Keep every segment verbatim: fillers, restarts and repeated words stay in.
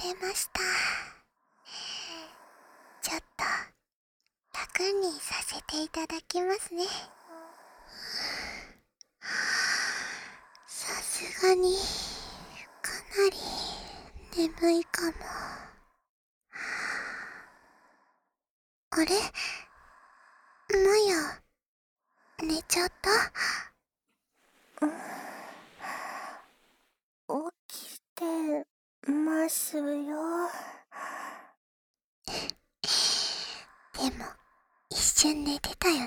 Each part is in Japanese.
れました。ちょっと楽にさせていただきますね。さすがにかなり眠いかも。あれ、マヤ寝ちゃった？ 起きてますよ。 でも一瞬寝てたよね。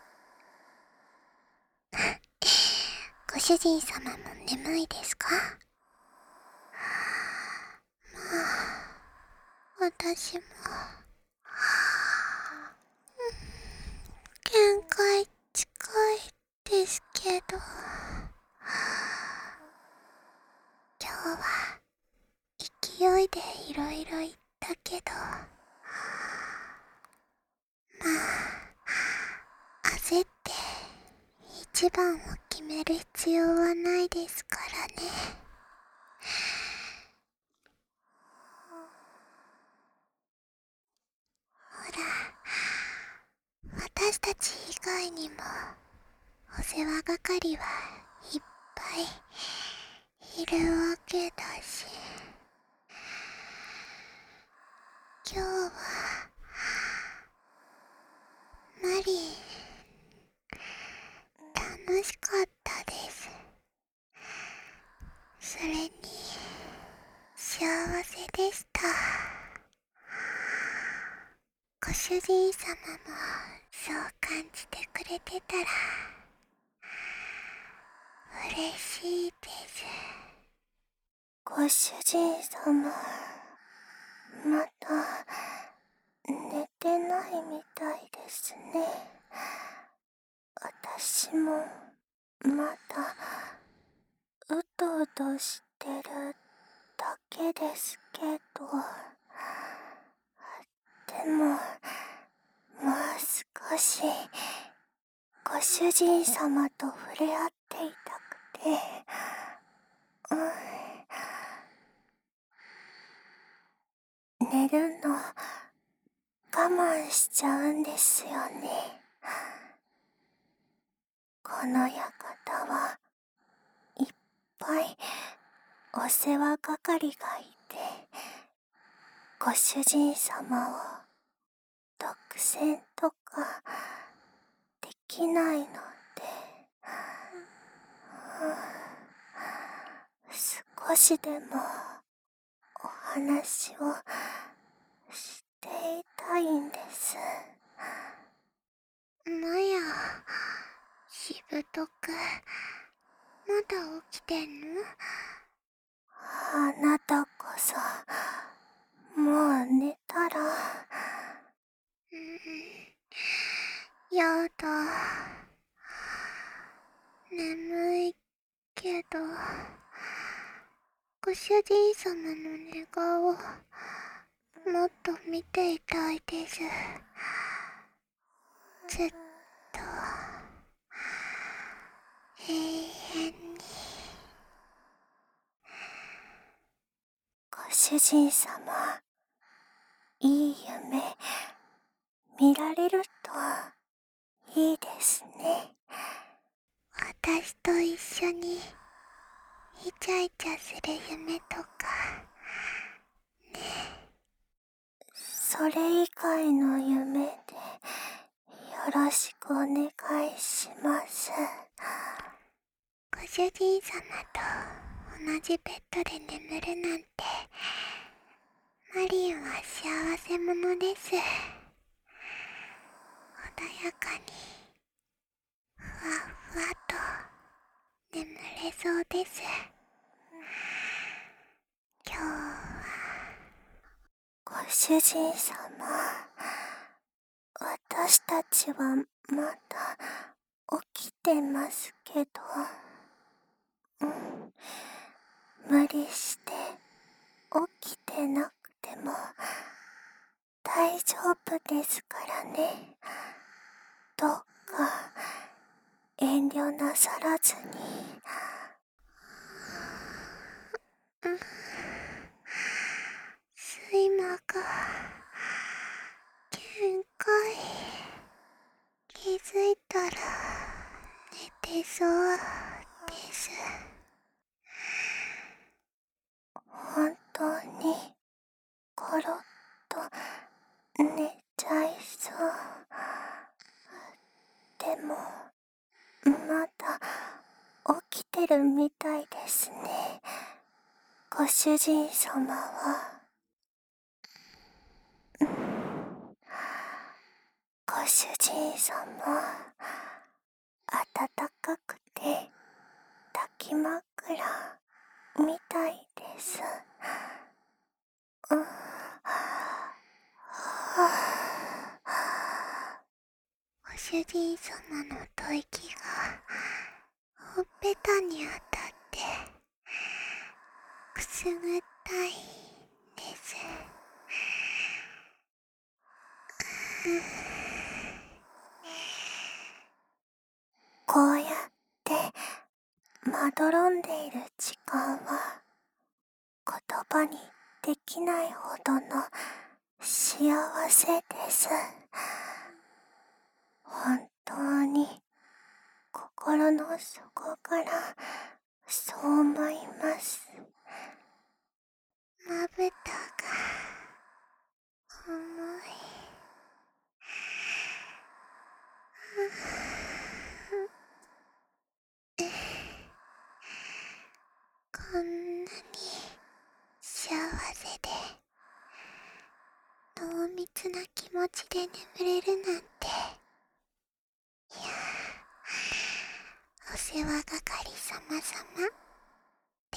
ご主人様も眠いですか？まあ、私も限界近いですけど、今日は勢いでいろいろ言ったけど、まあ焦って一番を決める必要はないですからね。ほら、私たち以外にもお世話係はいっぱいいるわけだし、今日はマリン楽しかったです。それに幸せでした。ご主人様もそう感じてくれてたら嬉しいです。 ご主人様、まだ寝てないみたいですね。私もまだうとうとしてるだけですけど、でももう少しご主人様と触れ合っていたくて、うん、寝るの我慢しちゃうんですよね。この館はいっぱいお世話係がいて、ご主人様を独占とかできないので、少しでもお話をしていたいんです。 マヤ、しぶとくまだ起きてんの？ あなたこそもう寝たら。 うん、やだ。眠いけど、ご主人様の寝顔もっと見ていたいです。ずっと永遠に。 ご主人様、いい夢見られるといいですね。 私と一緒にイチャイチャする夢とかね。 それ以外の夢でよろしくお願いします。 ご主人様と同じベッドで眠るなんて、マリンは幸せ者です。穏やかにふわふわと眠れそうです。今日はご主人様、私たちはまだ起きてますけど、うん、無理して起きてなくても大丈夫ですからね。どうか遠慮なさらずに。 うん、 今が限界。気づいたら寝てそうです。 本当にコロッと寝ちゃいそう。でもまだ起きてるみたいですね。ご主人様は。ご主人様、暖かくて抱き枕みたいです。うん、 ご主人様の吐息がほっぺたに当たってくすぐったいです。 こうやってまどろんでいる時間は言葉にできないほどの幸せです。本当に心の底からそう思います。 まぶたが重い。こんなに幸せで濃密な気持ちで眠れるなんて。いやー、お世話係様様です。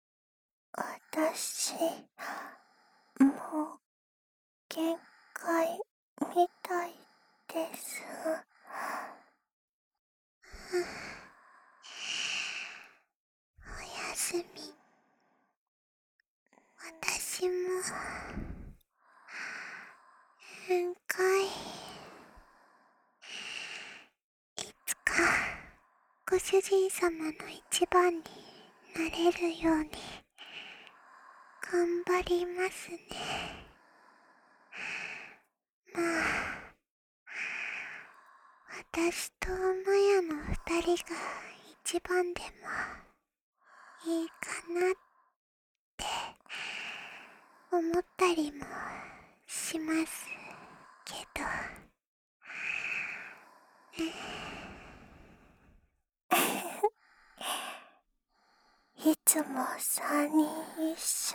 私、もう限界みたいです。 おやすみ。私も限界。いつかご主人様の一番になれるように頑張りますね。まあ、私とマヤの二人が一番でもいいかなって思ったりもしますけど。 いつも三人一